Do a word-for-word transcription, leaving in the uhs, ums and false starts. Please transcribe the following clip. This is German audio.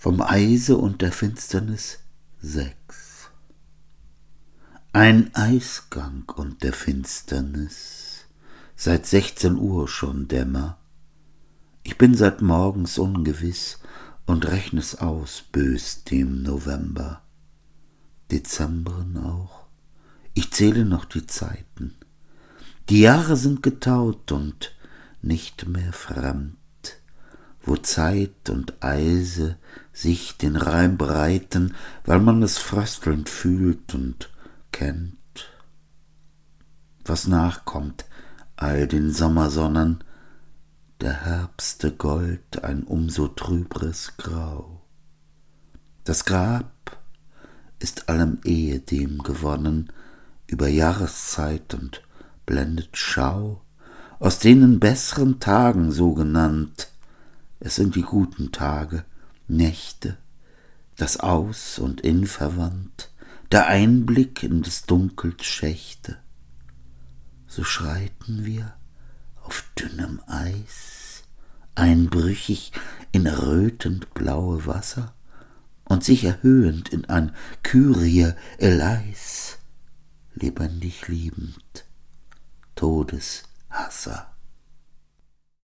vom Eise und der Finsternis sechs. Ein Eisgang und der Finsternis, seit sechzehn Uhr schon dämmer. Ich bin seit morgens ungewiss und rechne's aus bös dem November. Dezembren auch, ich zähle noch die Zeiten. Die Jahre sind getaut und nicht mehr fremd, wo Zeit und Eise sich den Reim breiten, weil man es fröstelnd fühlt und kennt. Was nachkommt all den Sommersonnen, der Herbste Gold ein umso trübres Grau. Das Grab ist allem ehedem gewonnen, über Jahreszeit und blendet Schau, aus denen besseren Tagen so genannt, es sind die guten Tage, Nächte, das Aus und In verwandt, der Einblick in des Dunkels Schächte. So schreiten wir auf dünnem Eis, einbrüchig in errötend blaue Wasser und sich erhöhend in ein Kyrie eleis, lebendig liebend, Todeshasser.